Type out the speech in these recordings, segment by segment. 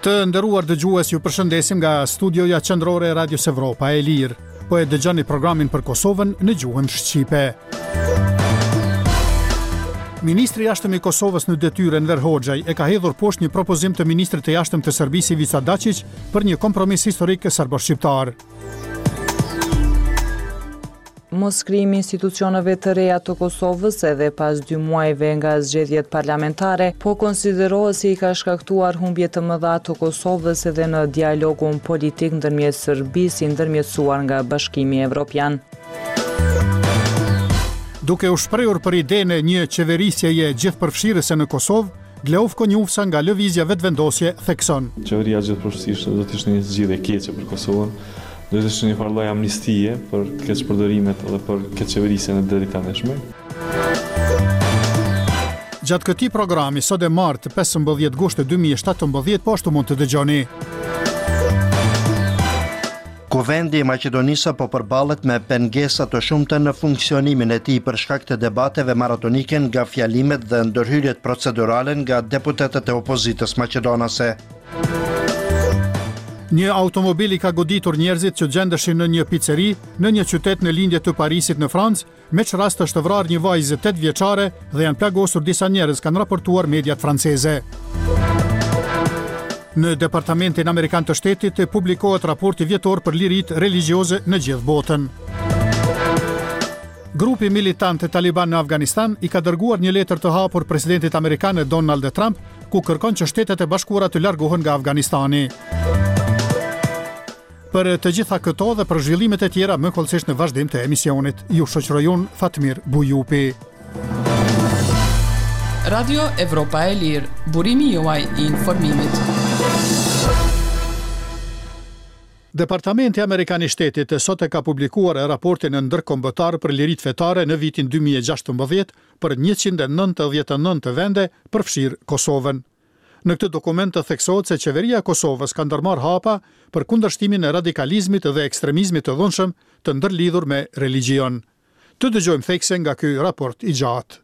Të nderuar dëgjues, ju përshëndesim nga studioja qendrore e Radios Evropa e Lirë. Po e dëgjoni programin për Kosovën në gjuhën shqipe. Ministri i jashtëm i Kosovës në detyrë Enver Hoxhaj e ka hedhur poshtë një propozim të ministrit të jashtëm të Serbisë Ivica Dačić për një kompromis historik serbo-shqiptar. Moskrimi institucioneve të reja të Kosovës edhe pas 2 muajve nga zgjedhjet parlamentare, po konsiderohet se i ka shkaktuar humbje të mëdha të Kosovës edhe në dialogun politik ndërmjet Serbisë i ndërmjetësuar nga Bashkimi Evropian. Duke u shprehur për idenë e një qeverisjeje gjithëpërfshirëse në Kosovë, Gleufko Njufsa nga lëvizja vetëvendosje thekson. Qeveria gjithëpërfshirëse do të ishte një zgjidhje e keqe për Kosovën. Do të ishte një farë lloj amnistie për keqpërdorimet dhe për keqëverisjen e deri tashme. Gjatë këtij programi sot e martë 15 gusht 2017 po ashtu mund të dëgjoni. Kuvendi i Maqedonisë po përballet me pengesa të shumta në funksionimin e tij për shkak të debateve maratonike nga fjalimet dhe ndërhyrjet procedurale nga deputetët e opozitës maqedonase. Një automobil i ka goditur njerëzit që gjendeshin në një piceri në një qytet në lindje të Parisit në Francë, me që rast është vrarë një vajzë 8 vjeçare dhe janë plagosur disa njerëz, kanë raportuar mediat franceze. Në Departamentin Amerikan të Shtetit publikohet raporti vjetor për liritë religjioze në gjithë botën. Grupi militant Taliban në Afganistan i ka dërguar një letër të hapur presidentit amerikan Donald Trump, ku kërkon që Shtetet e Bashkuara të largohen nga Afganistani. Për të gjitha këto dhe për zhvillimet e tjera më kollësisht në vazhdim të emisionit, ju shoqëroj unë Fatmir Bujupi. Radio Evropa e Lirë, burimi juaj i informimit. Departamenti Amerikan i Shtetit sot e ka publikuar raportin e ndërkombëtar për liritë fetare në vitin 2016 për 199 vende, përfshirë Kosovën. Në këtë dokument të theksohet se qeveria e Kosovës ka ndërmarrë hapa për kundërshtimin e radikalizmit dhe ekstremizmit të dhunshëm të ndërlidhur me religjion. Të dëgjojmë thekse nga ky raport i gjatë.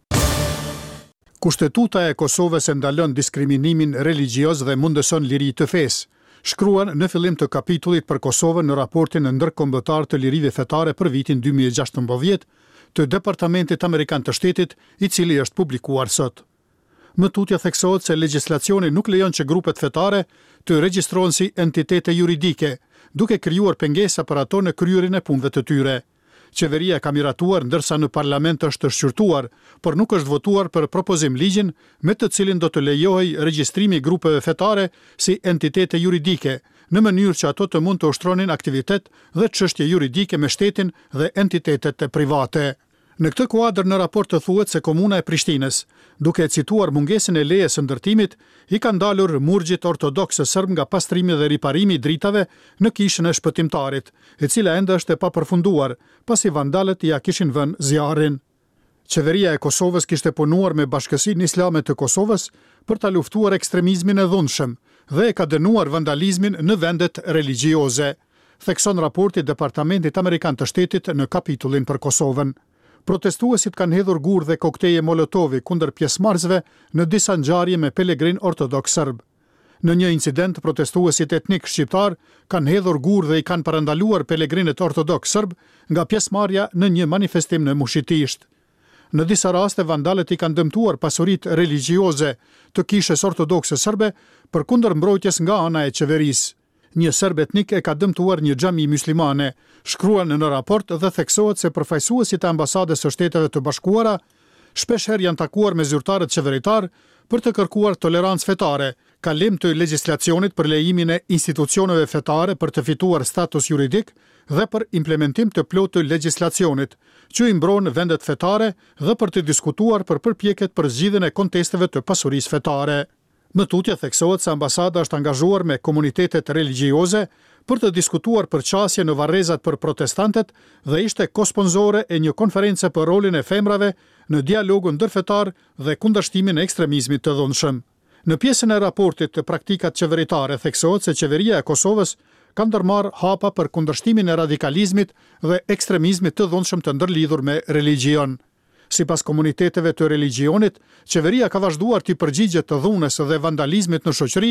Kushtetuta e Kosovës e ndalon diskriminimin religjioz dhe mundëson liri të fesë, shkruan në fillim të kapitullit për Kosovën në raportin ndërkombëtar të lirive fetare për vitin 2016 të Departamentit Amerikan të Shtetit, i cili është publikuar sot. Më tutje theksohet se legjislacioni nuk lejon që grupet fetare të regjistrohen si entitete juridike, duke krijuar pengesa për ato në kryerjen e punëve të tyre. Qeveria ka miratuar ndërsa në parlament është shqyrtuar, por nuk është votuar për propozim ligjin me të cilin do të lejohej regjistrimi i grupeve fetare si entitete juridike, në mënyrë që ato të mund të ushtronin aktivitet dhe çështje juridike me shtetin dhe entitetet private. Në këtë kuadër në raport të thuhet se Komuna e Prishtinës, duke cituar mungesën e lejes së ndërtimit, i ka ndalur murgjit ortodoksë serb nga pastrimi dhe riparimi i dritave në kishën e shpëtimtarit, e cila ende është e papërfunduar, pasi vandalët ja kishin vënë zjarrin. Qeveria e Kosovës kishte punuar me Bashkësinë Islame të Kosovës për ta luftuar ekstremizmin e dhunshëm dhe e ka dënuar vandalizmin në vendet religjioze, thekson raporti Departamentit Amerikan të Shtetit në kapitullin për Kosovën. Protestuesit kanë hedhur gur dhe kokteje Molotovi kundër pjesëmarrësve në disa ngjarje me pelegrin ortodoks serb. Në një incident, protestuesit etnik shqiptar kanë hedhur gur dhe i kanë parandaluar pelegrinët ortodoks serb nga pjesëmarrja në një manifestim në Mushitisht. Në disa raste, vandalët i kanë dëmtuar pasuritë religjioze të kishës ortodokse serbe përkundër mbrojtjes nga ana e qeverisë. Një serb etnik e ka dëmtuar një xhami muslimane, shkruan në raport dhe theksohet se përfaqësuesit e ambasadës së Shteteve të Bashkuara shpeshherë janë takuar me zyrtarët qeveritar për të kërkuar tolerancë fetare, kalim të legjislacionit për lejimin e institucioneve fetare për të fituar status juridik dhe për implementim të plotë të legjislacionit, që i mbron vendet fetare dhe për të diskutuar për përpjekjet për zgjidhjen e kontesteve të pasurisë fetare. Më tutje theksohet se ambasada është angazhuar me komunitetet religjioze për të diskutuar për qasje në varrezat për protestantet dhe ishte kosponzore e një konference për rolin e femrave në dialogun ndërfetar dhe kundërshtimin e ekstremizmit të dhunshëm. Në pjesën e raportit të praktikat qeveritare theksohet se qeveria e Kosovës ka ndërmarrë hapa për kundërshtimin e radikalizmit dhe ekstremizmit të dhunshëm të ndërlidhur me religjion. Sipas komuniteteve të religjionit, qeveria ka vazhduar të përgjigjet të dhunës dhe vandalizmit në shoqëri,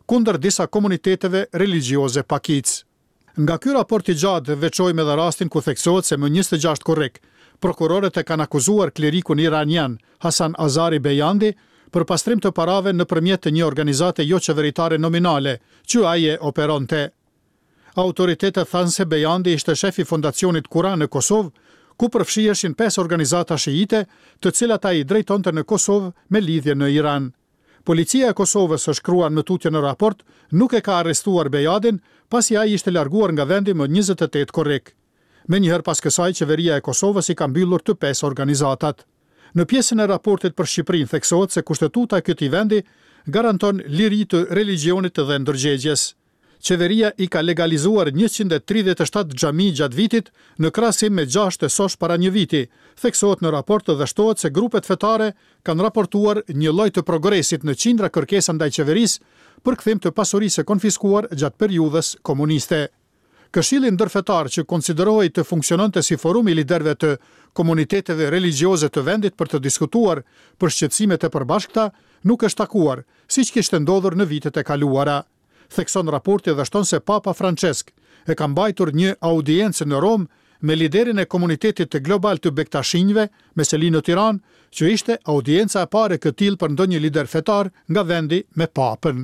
kundër disa komuniteteve religjioze pakic. Nga ky raport I gjatë veçojmë edhe rastin ku theksohet se më 26 korrik, prokurorët e kanë akuzuar klerikun iranian Hasan Azari Bejandi për pastrim të parave nëpërmjet të një organizate jo qeveritare nominale, që ai e operonte. Autoritetet thanë se Bejandi ishte shefi fondacionit Kuran në Kosovë, ku përfshiheshin 5 organizata shiite, të cilat ai drejtonte në Kosovë me lidhje në Iran. Policia e Kosovës, së shkruan më tutje në raport, nuk e ka arrestuar Bejadin, pasi ai ishte larguar nga vendi më 28 korrik. Menjëherë pas kësaj, qeveria e Kosovës I ka mbyllur të 5 organizatat. Në pjesën e raportit për Shqipërinë theksohet se kushtetuta e këtij vendi garanton liri të religionit dhe ndërgjegjes. Qeveria I ka legalizuar 137 xhami gjatë vitit, në krahasim me 6 sosh para një viti. Theksohet në raport dhe shtohet se grupet fetare kanë raportuar një lloj të progresit në qindra kërkesa ndaj qeverisë për kthim të pasurisë konfiskuar gjatë periudhës komuniste. Këshilli ndërfetar që konsiderohej të funksiononte si forum I liderëve të komuniteteve religjioze të vendit për të diskutuar për shqetësimet e përbashkëta, nuk është takuar, siç kishte ndodhur në vitet e kaluara. Thekson raporti dhe shton se Papa Francesk e ka mbajtur një audiencë në Rom me liderin e komunitetit të global të Bektashinjve, me seli në Tiranë, që ishte audienca e parë e këtillë për ndonjë lider fetar nga vendi me papën.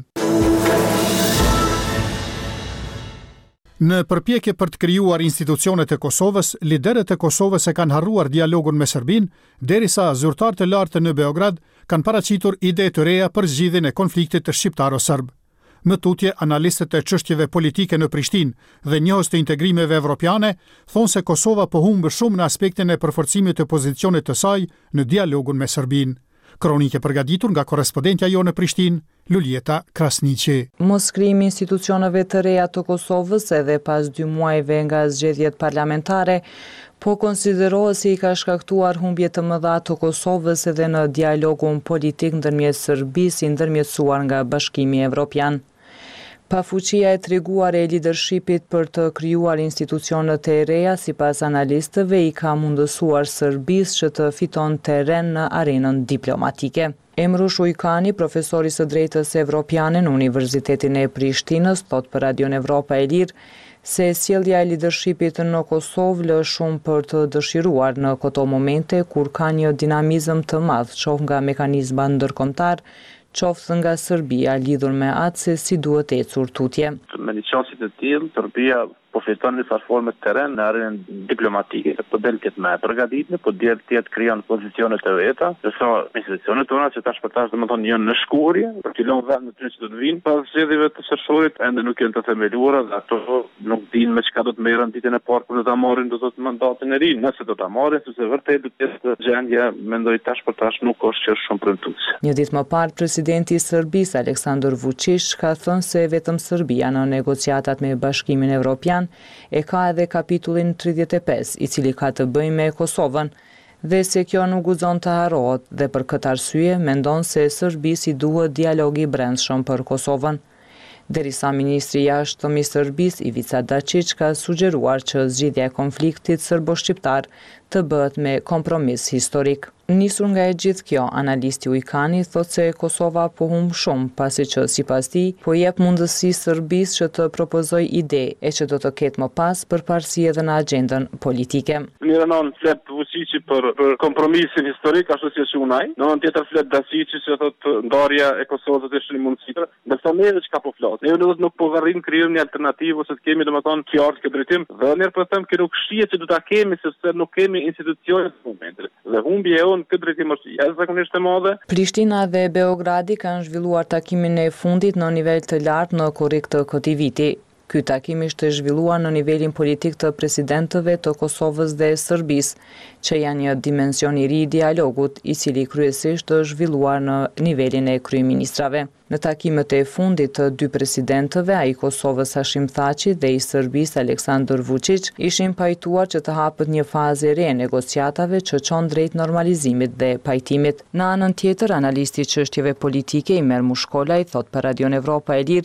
Në përpjekje për të krijuar institucionet e Kosovës, liderët e Kosovës e kanë harruar dialogun me Serbinë, derisa zyrtarët e lartë në Beograd kanë paraqitur ide të reja për zgjidhjen e konfliktit shqiptaro-serb. Më tutje, analistët e çështjeve politike në Prishtinë dhe njohës të integrimeve evropiane thonë se Kosova po humbë shumë në aspektin e përforcimit të pozicionit të saj në dialogun me Serbinë. Kronike përgatitur nga korrespondentja jo në Prishtinë, Luljeta Krasniqi. Moskrijimi I institucioneve të reja të Kosovës edhe pas 2 muajve nga zgjedhjet parlamentare, po konsiderohet se I ka shkaktuar humbje të mëdha të Kosovës edhe në dialogun politik ndërmjet Serbisë I ndërmjetësuar nga Bashkimi Evropian. Pafuqia e treguar e leadershipit për të krijuar institucionet e reja, sipas analistëve, I ka mundësuar Serbisë që të fiton terren në arenën diplomatike. Emrush Ujkani, profesori së drejtës evropiane në Universitetin e Prishtinës, thot për Radion Evropa e Lirë se sjellja e leadershipit në Kosovë lë shumë për të dëshiruar në këto momente kur ka një dinamizëm të madh qoftë nga mekanizma ndërkombëtar, qoftë nga Serbia lidhur me atë se si duhet ecur tutje. Me një qasje të tillë, Serbia po fiton në farë forme terren në arenën diplomatike. Po del këtë me përgatitje, po del tjetë krijon pozicione të veta, ndërsa institucionet tona që tash për tash domethënë janë në shkurje, për të lënë vend në ty që do të vinë pas zgjedhjeve të sërshorit, ende nuk janë të themeluara dhe ato nuk dinë me çka do të merren ditën e parë kur do ta marrin do të mandatin e ri. Nëse do ta marrin, sepse vërtet do të jetë gjendja, mendoj tash për tash nuk është që shumë premtuese. Një ditë më parë, presidenti I Serbisë Aleksandar Vučić ka thënë se vetëm Serbia në negociatat me Bashkimin Evropian e ka edhe kapitullin 35, I cili ka të bëjë me Kosovën, dhe se kjo nuk guxon të harrohet dhe për këtë arsye mendon se Serbisë I duhet dialog I brendshëm për Kosovën. Derisa ministri I jashtëm I Serbisë Ivica Dačić ka sugjeruar që zgjidhja e konfliktit serbo-shqiptar të bëhet me kompromis historik. Nisur nga e gjithë kjo, analisti Ujkani thot se Kosova po humb shumë, pasi që sipas tij po jep mundësi Serbisë që të propozojë ide e që do të ketë më pas përparësi edhe në agjendën politike. Në flet Vučići për kompromisin historik, ashtu si është unaj. Në anë tjetër flet Dačići që thot ndarja e Kosovës është një mundësi. Ndërsa ne çka po flas. Ne nuk po varrim krijojmë një alternativë ose të kemi domethënë qartë këtë drejtim. Dhe ne po them që nuk shihet që do ta kemi sepse nuk kemi institucione në momentin. Dhe humbja e këtë drejtim është jashtëzakonisht e madhe. Prishtina dhe Beogradi kanë zhvilluar takimin e fundit në nivel të lartë në korrik të këtij viti. Ky takim ishte zhvilluar në nivelin politik të presidentëve të Kosovës dhe Serbisë, që janë një dimension I ri I dialogut, I cili kryesisht është zhvilluar në nivelin e kryeministrave. Në takimet e fundit të dy presidentëve, ai Kosovës Hashim Thaçi dhe I Serbisë Aleksandar Vučić, ishin pajtuar që të hapet një fazë e re e negociatave që çon drejt normalizimit dhe pajtimit. Në anën tjetër, analisti I çështjeve politike Imer Mushkolaj thot për Radion Evropa e Lirë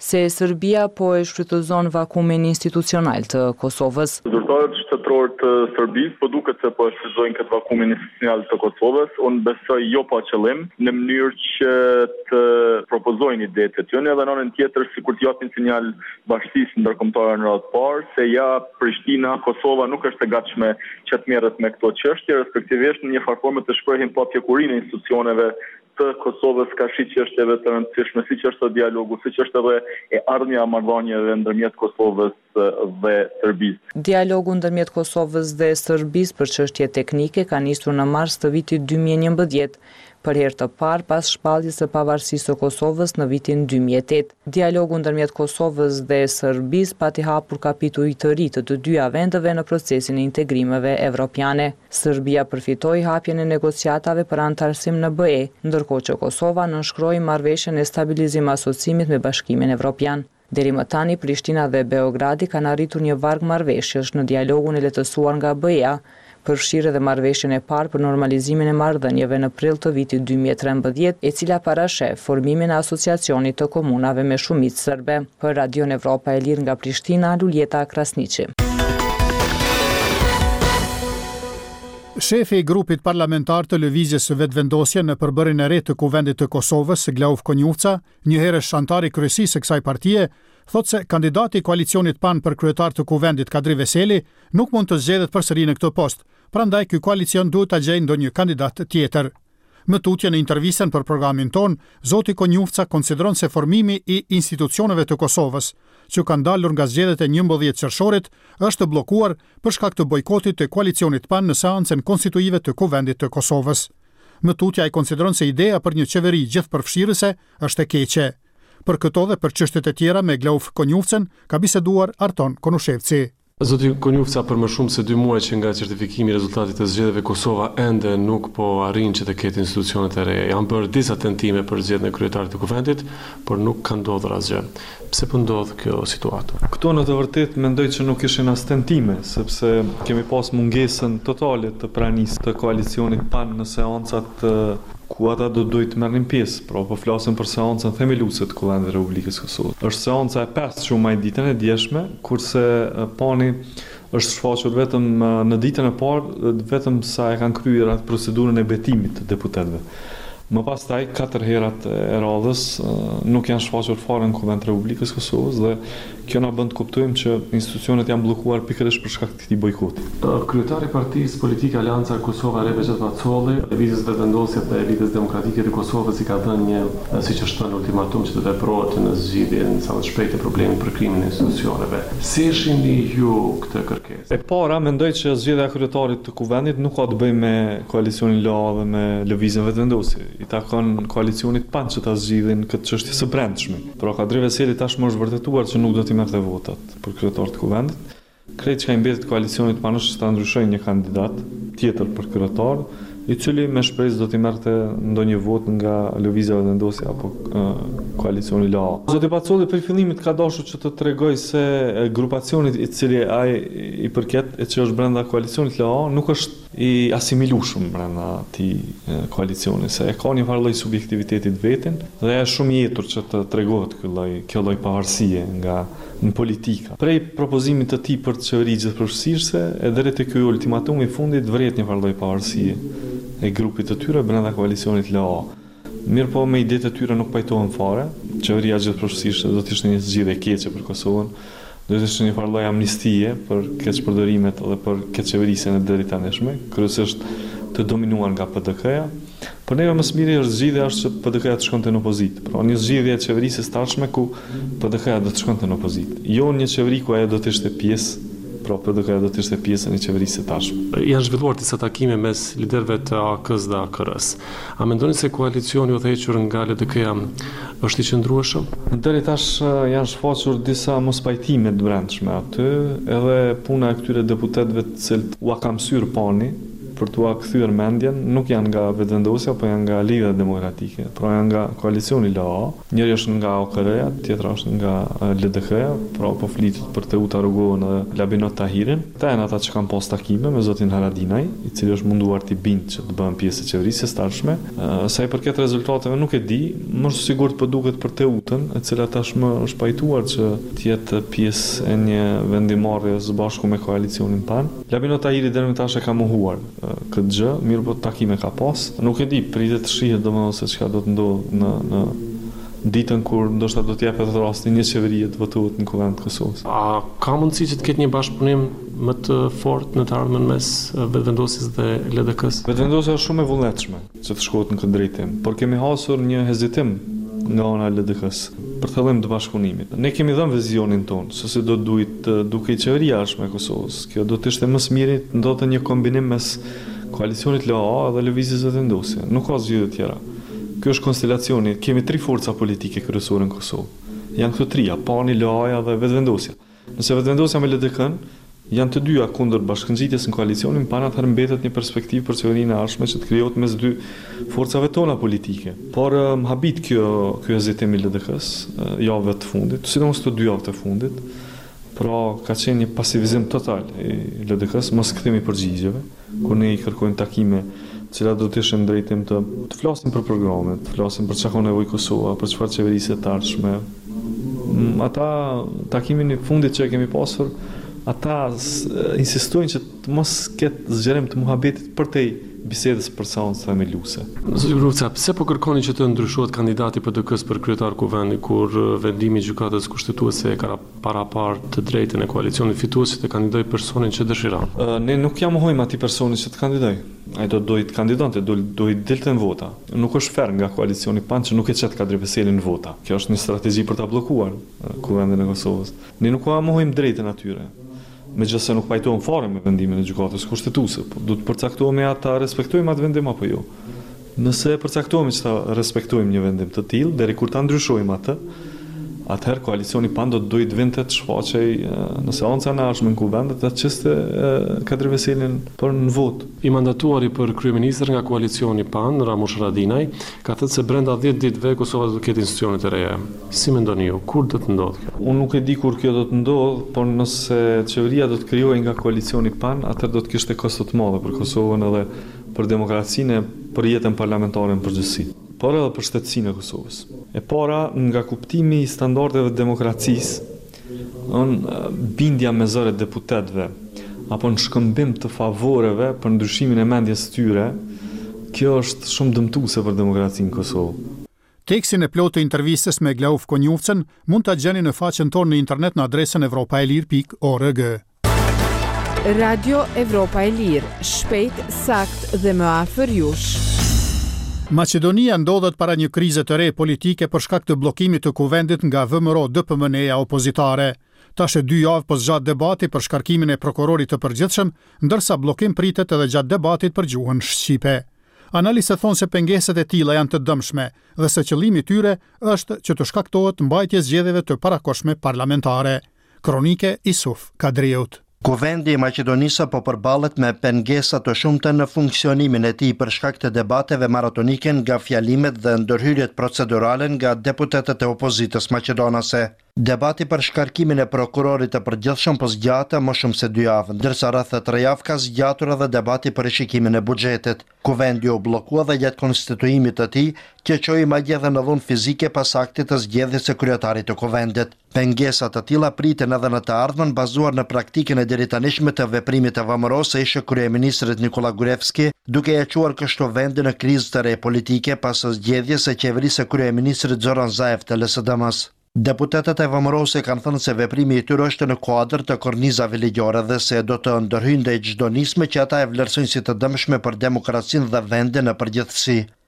se Serbia po e shfrytëzon vakumin institucional të Kosovës. Zyrtarët shtetëror të Serbisë po duket se po e shfrytëzojnë këtë vakumin institucional të Kosovës. Unë besoj jo pa qëllim, në mënyrë që të propozojnë idetë të tyre dhe në anën tjetër sikur të japin sinjal bashkësisë ndërkombëtare në radhë parë se ja Prishtina, Kosova nuk është e gatshme që të merret me këto çështje, respektivisht në një farë forme të shprehin papjekurinë e institucioneve të Kosovës ka shi çështjeve të rëndësishme, siç është dialogu, siç është edhe e ardhmja e marrëdhënieve ndërmjet Kosovës dhe Serbisë. Dialogu ndërmjet Kosovës dhe Serbisë për çështje teknike ka nisur në mars të vitit 2011, për herë të parë pas shpalljes së pavarësisë së Kosovës në vitin 2008. Dialogu ndërmjet Kosovës dhe Serbisë pati hapur kapituj të ri të dyja vendeve në procesin e integrimeve evropiane. Serbia përfitoi hapjen e negociatave për antarësim në BE, ndërkohë që Kosova nënshkroi marrëveshjen e stabilizim asociimit me Bashkimin Evropian. Deri më tani, Prishtina dhe Beogradi kanë arritur një varg marrëveshjesh në dialogun e lehtësuar nga BE-ja, përfshirë edhe marrëveshjen e parë për normalizimin e marrëdhënieve në prill të vitit 2013, e cila parasheh formimin e asociacionit të komunave me shumicë serbe. Për Radion Evropa e Lirë nga Prishtina, Luljeta Krasniqi. Shefi i grupit parlamentar të lëvizjes së vetëvendosje në përbërjen e re të kuvendit të Kosovës, Glauf Konjufca, një herësh antari kryesisë së kësaj partie, thotë se kandidati i koalicionit PAN për kryetar të kuvendit Kadri Veseli nuk mund të zgjedhet përsëri në këtë post, prandaj ky koalicion duhet ta gjejë ndonjë kandidat tjetër. Më tutje në intervistën për programin ton, zoti Konjufca konsideron se formimi i institucioneve të Kosovës, që kanë dalur nga zgjedhjet e 11 qershorit, është bllokuar për shkak të bojkotit të koalicionit PAN në seancën konstituive të kuvendit të Kosovës. Më tutje ai konsideron se ideja për një qeveri gjithëpërfshirëse është e keqe. Për këto dhe për çështjet e tjera me Glauf Konjufcën ka biseduar Arton Konushevci. Zoti Konjufca, për më shumë se 2 muaj që nga certifikimi i rezultatit të zgjedhjeve Kosova ende nuk po arrin që të ketë institucionet e reja. Janë bërë disa tentime për zgjedhjen e kryetarit të kuvendit, por nuk ka ndodhur asgjë. Pse po ndodh kjo situatë? Këto në të vërtetë mendoj që nuk ishin as tentime, sepse kemi pas mungesën totale të pranisë të koalicionit PAN në seancat ku ata do duhet të merrnin pjesë, pra po flasim për seancën themeluese të Kuvendit të Republikës Kosovës. Është seanca e 5 që u maj ditën e djeshme, kurse PAN-i është shfaqur vetëm në ditën e parë, vetëm sa e kanë kryer atë procedurën e betimit të deputetëve. Më pas taj, 4 herat e radhës nuk janë shfaqur fare në Kuvend të Republikës Kosovës dhe kjo na bën të kuptojmë që institucionet janë bllokuar pikërisht për shkak të këtij bojkoti. Kryetari i Partisë Politike Aleanca Kosova Rebecet Pacolli, lëvizjes vetëvendosje të elitës demokratike të Kosovës i ka dhënë një, siç është thënë, ultimatum që të veprohet në zgjidhjen sa më shpejt e problemit për krimin e institucioneve. Si shihni ju këtë kërkesë? E para, mendoj që zgjedhja e kryetarit të kuvendit nuk ka të bëjë me koalicionin LA dhe me lëvizjen vetëvendosje. I takon koalicionit PAN që ta zgjidhin këtë çështje së brendshme. Por Kadri Veseli tashmë është vërtetuar që nuk do të merrte votat për kryetar të kuvendit. Krejt që ka mbetet koalicionit PAN është ta ndryshojë një kandidat tjetër për kryetar, i cili me shpresë do t'i merrte ndonjë vot nga lëvizja vetëvendosje apo koalicioni LA. Zoti Pacolli për fillimit ka dashur që të tregoj se grupacionit i cili ai i përket e që është brenda koalicionit LA nuk është i asimilueshëm brenda atij koalicioni, se e ka një farë lloj subjektiviteti të vetin dhe është shumë i jetur që të tregohet kjo lloj pavarësie nga në politika. Prej propozimit të tij për të qeveri gjithëpërfshirëse e deri te ky ultimatum i fundit vret një farë lloj pavarësie e grupit të tyre brenda koalicionit LA. Mirë po me idetë të tyre nuk pajtohen fare. Qeveria gjithëpërfshirëse do të ishte një zgjidhje e keqe për Kosovën. Do të ishte një farë lloj amnistie për keqpërdorimet dhe për keqçeverisjen e deri tanishme, kryesisht të dominuar nga PDK-ja. Por neve më së miri është zgjidhja është që PDK-ja të shkonte në opozitë. Pra një zgjidhje e qeverisë së tashme ku PDK-ja do të shkonte në opozitë. Jo një qeveri ku ajo do të ishte pjesë, pra PDK-ja do të ishte pjesë e një qeverisë së tashme. Janë zhvilluar disa takime mes liderëve të AK-s dhe AKR-s. A mendoni se koalicioni u hequr nga LDK-ja është i qëndrueshëm? Deri tash janë shfaqur disa mospajtime të brendshme aty, edhe puna e këtyre deputetëve të cilët u ka mësuar PAN-i, për t'ua kthyer mendjen nuk janë nga vetëvendosja, po janë nga Lidhja Demokratike. Pra janë nga koalicioni LA, njëri është nga OKR-ja, tjetra është nga LDK-ja, pra po flitet për Teuta Rugovën dhe Labinot Tahirin. Ata janë ata që kanë pas takime me zotin Haradinaj, i cili është munduar t'i bindë që të bëhen pjesë e qeverisë së tashme. Sa i përket rezultateve nuk e di, më sigurt po duket për Teutën, e cila tashmë është pajtuar që të jetë pjesë e një vendimarrje së bashku me koalicionin PAN. Labinot Tahiri deri më tash e ka mohuar këtë gjë, mirë po takime ka pas. Nuk e di, pritet të shihet domosdoshmë se çka do të ndodhë në ditën kur ndoshta do të japet rasti një qeverie të votohet në Kuvend të Kosovës. A ka mundësi që të ketë një bashkëpunim më të fortë në të ardhmen mes vetëvendosjes dhe LDK-s? Vetëvendosja është shumë e vullnetshme që të shkohet në këtë drejtim, por kemi hasur një hezitim nga ana e LDK-s për qëllim të bashkëpunimit. Ne kemi dhënë vizionin tonë se si do duhet duke qeveria jashtë e Kosovës. Kjo do të ishte më së miri të ndodhte një kombinim mes koalicionit LA dhe lëvizjes vetëvendosje. Nuk ka zgjidhje tjera. Ky është konstelacioni. Kemi 3 forca politike kryesore në Kosovë. Janë këto 3, PAN-i, LA-ja dhe vetëvendosja. Nëse vetëvendosja me LDK-n janë të dyja kundër bashkëngjitjes në koalicionin, PAN atëherë mbetet një perspektivë për qeverinë e ardhshme që të krijohet mes 2 forcave tona politike. Por më habit ky hezitim i LDK-s javëve të fundit, sidomos këto 2 javë të fundit, pra ka qenë një pasivizim total i LDK-s, mos kthimi përgjigjeve, kur ne i kërkojmë takime cilat do të ishin drejtim të flasim për programet, të flasim për çka ka nevojë Kosova, për çfarë qeverisë të ardhshme. Ata takimin e fundit që kemi pasur, ata insistojnë që të mos ketë zgjerim të muhabetit përtej bisedës për seancë themeluese. Zoti Gruca, pse po kërkoni që të ndryshohet kandidati PDK-s për kryetar kuvendi kur vendimi i gjykatës kushtetuese ka parapart të drejtën e koalicionit fituesi të kandidojë personin që dëshiron? Ne nuk ja mohojmë atij personi që të kandidojë. Ai do të kandidonte, do i dilte në vota. Nuk është fair nga koalicioni PAN që nuk e çet Kadri Veselin në vota. Kjo është një strategji për ta bllokuar kuvendin e Kosovës. Ne nuk ja mohojmë drejtën atyre. Megjithëse nuk pajtohem fare me vendimin e gjykatës kushtetuese, po duhet të përcaktohemi ata respektojmë atë vendim apo jo. Nëse përcaktohemi që ta respektojmë një vendim të tillë deri kur ta ndryshojmë atë, atëherë koalicioni PAN do të duhet vinte të shfaqej në seanca në ardhshme në kuvend të çeste Kadri Veselin për në votë. I mandatuari për kryeministër nga koalicioni PAN, Ramush Haradinaj, ka thënë se brenda 10 ditëve Kosova do të ketë institucione të reja. Si mendoni ju, kur do të ndodhë kjo? Unë nuk e di kur kjo do të ndodhë, por nëse qeveria do të krijohej nga koalicioni PAN, atëherë do të kishte kosto të mëdha për Kosovën edhe për demokracinë, për jetën parlamentare në përgjithësi, por edhe për shtetësinë e Kosovës. E para, nga kuptimi i standardeve të demokracisë, bindja me zëre deputetëve apo në shkëmbim të favoreve për ndryshimin e mendjes së tyre, kjo është shumë dëmtuese për demokracinë në Kosovë. Tekstin e plotë të intervistës me Glauf Konjufcën mund ta gjeni në faqen tonë në internet në adresën evropaelir.org. Radio Evropa e Lirë, shpejt, sakt dhe më afër jush. Maqedonia ndodhet para një krize të re politike për shkak të bllokimit të kuvendit nga VMRO-DPMN-ja opozitare. Tash e 2 javë pas gjatë debati për shkarkimin e prokurorit të përgjithshëm, ndërsa bllokim pritet edhe gjatë debatit për gjuhën shqipe. Analistët thonë se pengeset e tilla janë të dëmshme dhe se qëllimi i tyre është që të shkaktohet mbajtja e zgjedhjeve të parakohshme parlamentare. Kronike Isuf Kadriut. Kuvendi i Maqedonisë po përballet me pengesa të shumta në funksionimin e tij për shkak të debateve maratonike nga fjalimet dhe ndërhyrjet procedurale nga deputetët e opozitës maqedonase. Debati për shkarkimin e prokurorit të përgjithshëm po zgjate më shumë se 2 javë, ndërsa rreth 3 javë ka zgjatur edhe debati për rishikimin e buxhetit. Kuvendi u bllokua dhe gjatë konstituimit të tij, që çoi madje edhe në dhunë fizike pas aktit të zgjedhjes së kryetarit të kuvendit. Pengesa të tilla priten edhe në të ardhmen bazuar në praktikën e deritanishme të veprimit të VMRO-s së ish kryeministrit Nikola Gruevski, duke e quar kështu vendin në krizë të re politike pas zgjedhjes së qeverisë së kryeministrit Zoran Zaev të LSDM-s. Deputetët e VMRO-s kanë thënë se veprimi i tyre është në kuadër të kornizave ligjore dhe se do të ndërhyjnë ndaj çdo nisme që ata e vlerësojnë si të dëmshme për demokracinë dhe vendin në përgjithësi.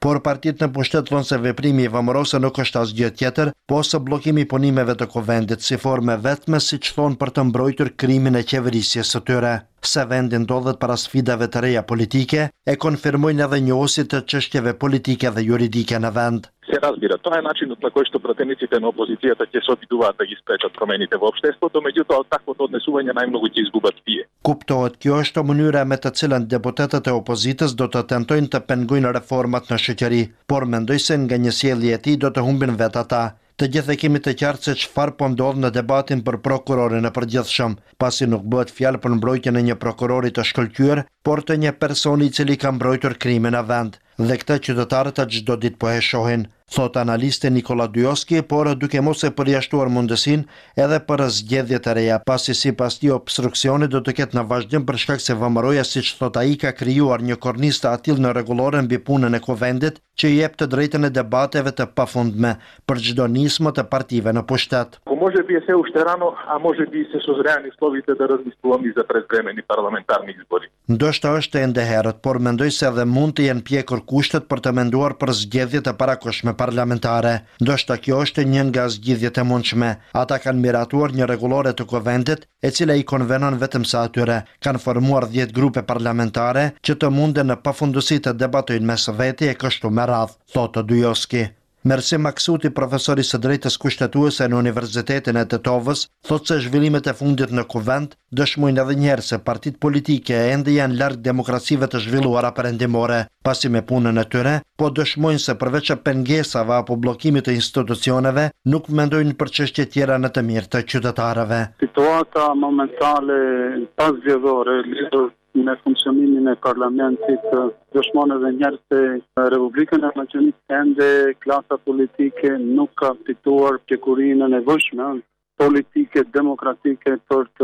por partitë në pushtet thonë se veprimi i vëmërose nuk është asgjë tjetër, po se bllokimi i punimeve të kuvendit si formë vetme, siç thonë, për të mbrojtur krimin e qeverisjes së tyre. Se vendi ndodhet para sfidave të reja politike, e konfirmojnë edhe njohësit të çështjeve politike dhe juridike në vend. Се разбира, тоа е начинот на кој што пратениците на опозицијата ќе се обидуваат да ги спречат промените во општеството, меѓутоа таквото однесување најмногу ќе изгубат тие. Kuptohet kjo është mënyra me të cilën deputetët e opozitës do të tentojnë të pengojnë reformat në shoqëri, por mendoj se nga një sjellje e tij do të humbin vetë ata. Të gjithë e kemi të qartë se çfarë po ndodh në debatin për prokurorin e përgjithshëm, pasi nuk bëhet fjalë për mbrojtjen e një prokurori të shkëlqyer, por të një personi i cili ka mbrojtur krimin në vend. Dhe këtë qytetarët çdo ditë po e shohin, thot analisti Nikola Dyoski, por duke mos e përjashtuar mundësinë edhe për zgjedhje të reja, pasi sipas tij obstruksioni do të ketë në vazhdim për shkak se vëmëroja, siç thot ai, ka krijuar një kornizë të atill në rregullore mbi punën e kuvendit, që i jep të drejtën e debateve të pafundme për çdo nismë të partive në pushtet. Може би е се уште рано, а може би се созреани словите да размислуваме за предвремени парламентарни избори. Ndoshta është ende herët, por mendoj se edhe mund të jenë pjekur kushtet për të menduar për zgjedhje të parakohshme parlamentare. Ndoshta kjo është një nga zgjidhjet e mundshme. Ata kanë miratuar një rregullore të kuvendit, e cila i konvenon vetëm sa atyre. Kanë formuar 10 grupe parlamentare që të munden në pafundësi të debatojnë mes veti e kështu me radhë, thotë Dyoski. Mersi Maksuti, profesori së drejtës kushtetuese në Universitetin e Tetovës, thotë se zhvillimet e fundit në kuvend dëshmojnë edhe një herë se partitë politike ende janë larg demokracive të zhvilluara perëndimore, pasi me punën e tyre, po dëshmojnë se përveç pengesave apo bllokimit të institucioneve, nuk mendojnë për çështje tjera në të mirë të qytetarëve. Situata momentale pasvjedhore lidhur me funksionimin e parlamentit dëshmon edhe njerë se Republikën e Maqedonisë ende klasa politike nuk ka fituar pjekurinë e nevojshme politike demokratike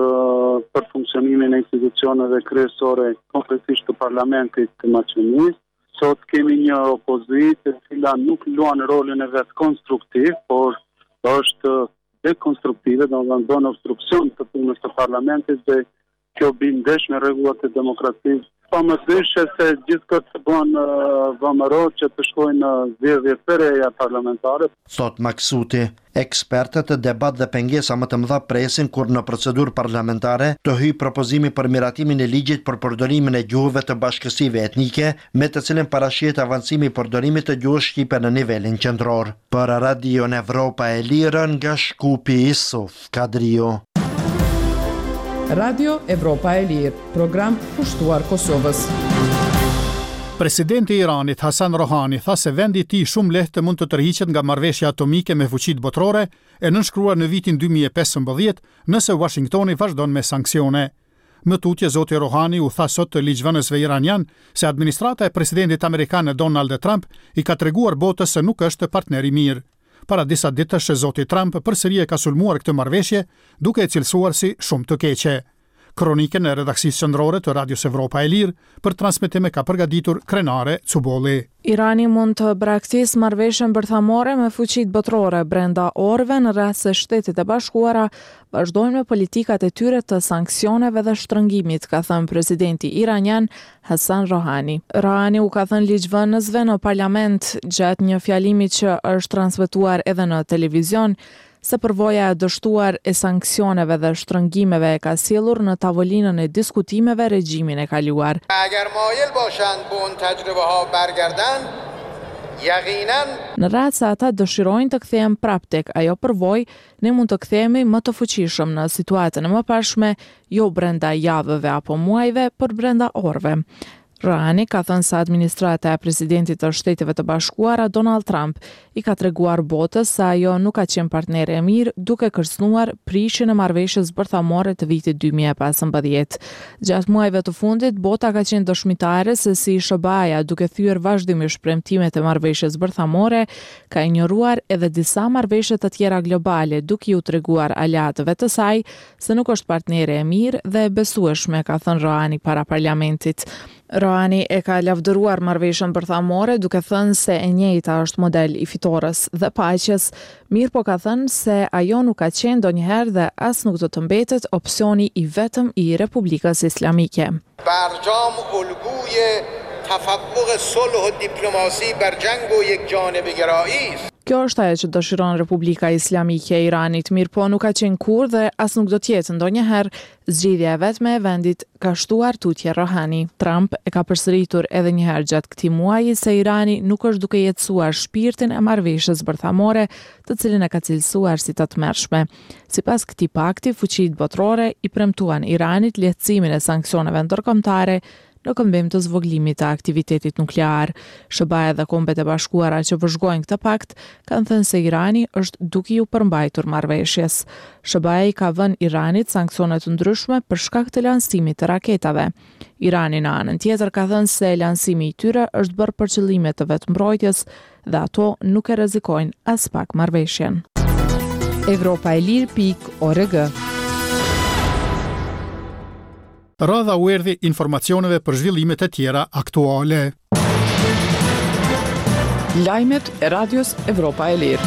për funksionimin e institucioneve kryesore, konkretisht të parlamentit të Maqedonisë. Sot kemi një opozitë e cila nuk luan rolin e vet konstruktiv, por është dekonstruktive, do të bën obstruksion të punës të parlamentit dhe kjo bindesh me rregullat e demokracisë. Pa më dyshe se gjithë këtë të bën vëmëror që të shkojnë në zgjedhje të reja parlamentare. Thot Maksuti, ekspertët e debat dhe pengesa më të mëdha presin kur në procedurë parlamentare të hyjë propozimi për miratimin e ligjit për përdorimin e gjuhëve të bashkësive etnike, me të cilën parashihet avancimi i përdorimit të gjuhës shqipe në nivelin qendror. Për Radio Evropa e Lirë, nga Shkupi, Isuf Kadrio. Radio Evropa e Lirë, program pushtuar Kosovës. Presidenti i Iranit Hasan Rohani tha se vendi i tij shumë lehtë mund të tërhiqet nga marrëveshja atomike me fuqitë botërore e nënshkruar në vitin 2015 nëse Washingtoni vazhdon me sanksione. Më tutje zoti Rohani u tha sot të ligjvënësve iranian se administrata e presidentit amerikan Donald Trump i ka treguar botës se nuk është partner i mirë. Para disa ditësh zoti Trump përsëri e ka sulmuar këtë marrëveshje duke e cilësuar si shumë të keqe. Kronikën e redaksisë qendrore të Radios Evropa e Lirë për transmetim e ka përgatitur Krenare Cubolli. Irani mund të braktisë marrëveshjen bërthamore me fuqitë botërore brenda orëve në rast se Shtetet e Bashkuara vazhdojnë me politikat e tyre të sanksioneve dhe shtrëngimit, ka thënë presidenti iranian Hasan Rohani. Rohani u ka thënë ligjvënësve në parlament gjatë një fjalimi që është transmetuar edhe në televizion se përvoja e dështuar e sanksioneve dhe shtrëngimeve e ka sjellur në tavolinën e diskutimeve regjimin e kaluar. Në rast se ata dëshirojnë të kthehen prap tek ajo përvojë, ne mund të kthehemi më të fuqishëm në situatën e mëparshme, jo brenda javëve apo muajve, por brenda orëve. Rohani ka thënë se administrata e presidentit të Shteteve të Bashkuara Donald Trump i ka treguar botës se ajo nuk ka qenë partnere e mirë duke kërcënuar prishjen e marrëveshjes bërthamore të vitit 2015. Gjatë muajve të fundit, bota ka qenë dëshmitare se si SBA-ja duke thyer vazhdimisht premtimet e marrëveshjes bërthamore, ka injoruar edhe disa marrëveshje të tjera globale duke u treguar aleatëve të saj se nuk është partnere e mirë dhe e besueshme, ka thënë Rohani para parlamentit. Rohani e ka lavdëruar marrëveshjen bërthamore duke thënë se e njëjta është model i fitores dhe paqes, mirë po ka thënë se ajo nuk ka qenë ndonjëherë dhe as nuk do të mbetet opsioni i vetëm i Republikës Islamike. برجام الگوی تفوق صلح و دیپلماسی بر جنگ و یک جانبه گرایی است. Kjo është ajo që dëshiron Republika Islamike e Iranit, mirë po nuk ka qenë kur dhe as nuk do t'jetë ndonjëherë zgjidhja e vetme e vendit, ka shtuar tutje Rohani. Trump e ka përsëritur edhe një herë gjatë këtij muaji se Irani nuk është duke jetësuar shpirtin e marrëveshjes bërthamore, të cilën e ka cilësuar si të tmerrshme. Sipas këtij pakti, fuqitë botërore i premtuan Iranit lehtësimin e sanksioneve ndërkombëtare në këmbim të zvoglimit të aktivitetit nuklear. SBA dhe Kombet e Bashkuara që vëzhgojnë këtë pakt kanë thënë se Irani është duke ju përmbajtur marrëveshjes. SBA i ka vënë Iranit sanksione të ndryshme për shkak të lansimit të raketave. Irani në anën tjetër ka thënë se lansimi i tyre është bërë për qëllime të vetmbrojtjes dhe ato nuk e rrezikojnë as pak marrëveshjen. Evropailir.org Radha u erdhi informacioneve për zhvillimet e tjera aktuale. Lajmet e Radios Evropa e Lirë.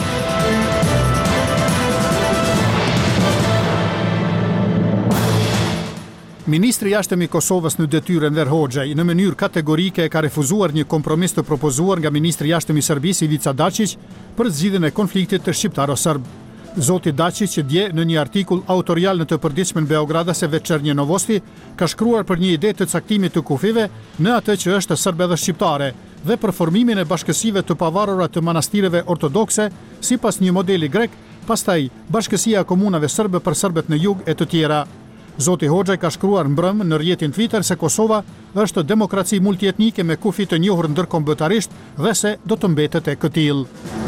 Ministri i jashtëm i Kosovës në detyrë Enver Hoxhaj në mënyrë kategorike ka refuzuar një kompromis të propozuar nga ministri i jashtëm i Serbisë Ivica Dačić për zgjidhjen e konfliktit të shqiptaro-serb. Zoti Dačić që dje në një artikull autorial në të përditshmën Beogradase Večernje Novosti ka shkruar për një ide të caktimit të kufive në atë që është serbe dhe shqiptare dhe për formimin e bashkësive të pavarura të manastireve ortodokse sipas një modeli grek, pastaj bashkësia e komunave serbe për serbet në jug e të tjera. Zoti Hoxhaj ka shkruar mbrëm në rrjetin Twitter se Kosova është demokraci multietnike me kufi të njohur ndërkombëtarisht dhe se do të mbetet e këtill.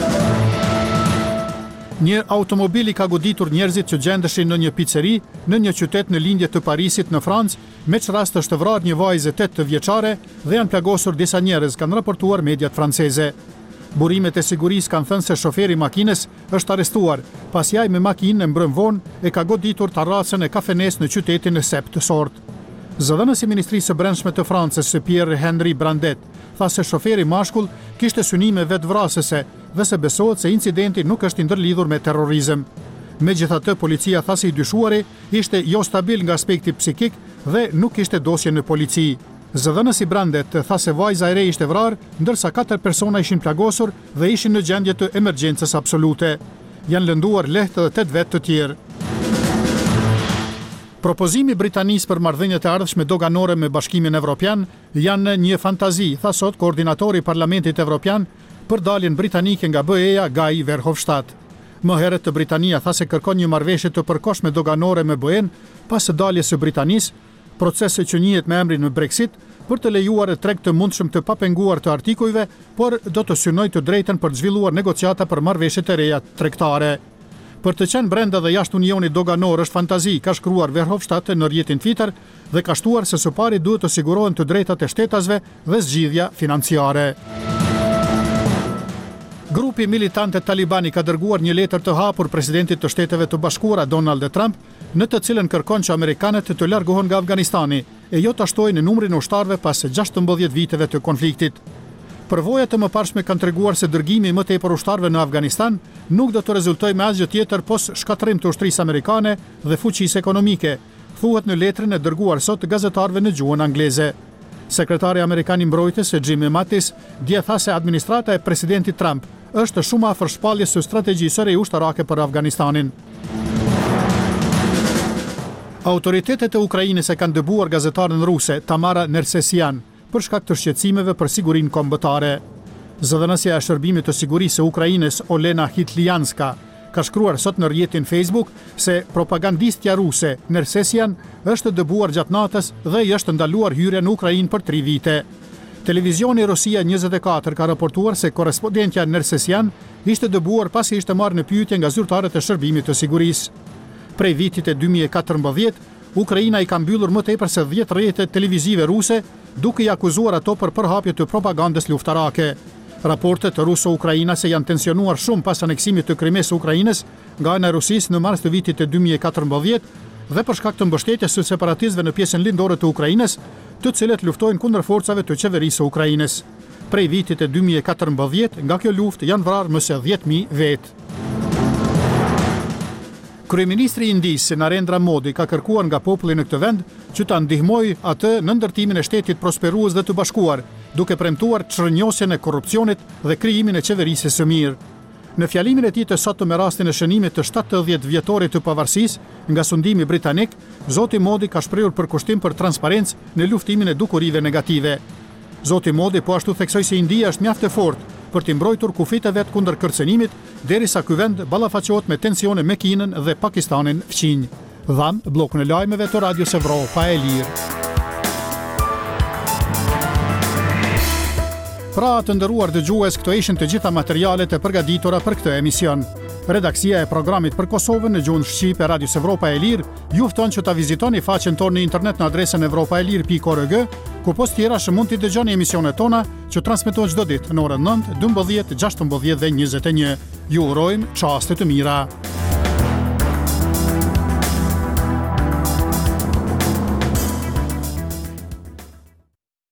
Një automobil i ka goditur njerëzit që gjendeshin në një pizzeri në një qytet në lindje të Parisit në Francë, me që rast është vrarë një vajzë 8 vjeçare dhe janë plagosur disa njerëz, kanë raportuar mediat franceze. Burimet e sigurisë kanë thënë se shoferi makinës është arrestuar, pasi ai me makinë në mbrëm vonë e ka goditur terrasën e kafenes në qytetin e Sept të Sort. Zëdhënësi i Ministrisë së Brendshme të Francës, Pierre Henry Brandet, tha se shoferi mashkull kishte synime vetvrasëse dhe se besohet se incidenti nuk është i ndërlidhur me terrorizëm. Megjithatë, policia tha se i dyshuari ishte jo stabil nga aspekti psikik dhe nuk ishte dosje në polici. Zëdhënësi Brandet tha se vajza e re ishte vrarë, ndërsa 4 persona ishin plagosur dhe ishin në gjendje të emergjencës absolute. Janë lënduar lehtë dhe 8 vetë të tjerë. Propozimi britanisë për marrëdhëniet e ardhshme doganore me Bashkimin Evropian janë një fantazi, tha sot koordinatori i Parlamentit Evropian për daljen britanike nga BE-ja Guy Verhofstadt. Më herët Britania tha se kërkon një marrëveshje të përkohshme doganore me BE-n pas së daljes së Britanisë, procesi që njihet me emrin Brexit, për të lejuar treg të mundshëm të papenguar të artikujve, por do të synojë të drejtën për të zhvilluar negociata për marrëveshjet e reja tregtare. Për të qenë brenda dhe jashtë unionit doganor është fantazi, ka shkruar Verhofstadt në rrjetin Twitter dhe ka shtuar se së pari duhet të sigurohen të drejtat e shtetasve dhe zgjidhja financiare. Grupi militant e Talibani ka dërguar një letër të hapur presidentit të Shteteve të Bashkuara Donald Trump, në të cilën kërkon që amerikanët të largohen nga Afganistani e jo të shtojnë numrin e ushtarëve pas 16 viteve të konfliktit. Përvojat e mëparshme kanë treguar se dërgimi më tepër ushtarëve në Afganistan nuk do të rezultojë me asgjë tjetër pos shkatërrim të ushtrisë amerikane dhe fuqisë ekonomike, thuhet në letrën e dërguar sot gazetarëve në gjuhën angleze. Sekretari amerikan i mbrojtjes Jim Mattis dje tha se administrata e presidentit Trump është shumë afër shpalljes së strategjisë së re ushtarake për Afganistanin. Autoritetet e Ukrainës e kanë dëbuar gazetaren ruse Tamara Nersesian për shkak të shqetësimeve për sigurinë kombëtare. Zëdhënësja e shërbimit të sigurisë së Ukrainës Olena Hitlianska ka shkruar sot në rrjetin Facebook se propagandistja ruse Nersesian është dëbuar gjatë natës dhe i është ndaluar hyrja në Ukrainë për 3 vite. Televizioni Rusia 24 ka raportuar se korrespondentja Nersesian ishte dëbuar pasi ishte marrë në pyetje nga zyrtarët e shërbimit të sigurisë. Prej vitit e 2014, Ukraina i ka mbyllur më tepër se 10 rrjete televizive ruse, duke i akuzuar ato për përhapje të propagandës luftarake. Raportet ruso-ukrainase janë tensionuar shumë pas aneksimit të Krimes së Ukrainës nga ana e Rusisë në mars të vitit e 2014 dhe për shkak të mbështetjes së separatistëve në pjesën lindore të Ukrainës, të cilët luftojnë kundër forcave të qeverisë së Ukrainës. Prej vitit e 2014, nga kjo luftë janë vrarë më se 10.000 vetë. Kryeministri i Indisë Narendra Modi ka kërkuar nga populli në këtë vend që ta ndihmoj atë në ndërtimin e shtetit prosperues dhe të bashkuar, duke premtuar çrënjosjen e korrupsionit dhe krijimin e qeverisë së mirë. Në fjalimin e tij të sotëm me rastin e shënimit të 70 vjetorit të pavarësisë nga sundimi britanik, Zoti Modi ka shprehur përkushtim për transparencë në luftimin e dukurive negative. Zoti Modi po ashtu theksoi se India është mjaft e fortë për të mbrojtur kufit e vet kundër kërcënimit, derisa ky vend ballafaqohet me tensione me Kinën dhe Pakistanin fqinj. Dhan blokun e lajmeve të Radios Evropa e Lirë. Pra të ndëruar dëgjues, këto ishin të gjitha materialet e përgatitura për këtë emision. Redaksia e programit për Kosovën në gjuhën shqipe e Radios Evropa e Lirë ju fton që ta vizitoni faqen tonë në internet në adresën evropaelir.org, ku post tjera mund t'i dëgjoni emisionet tona që transmetohen çdo ditë në orën 9, 12, 16 dhe 21. Ju urojmë çaste të mira.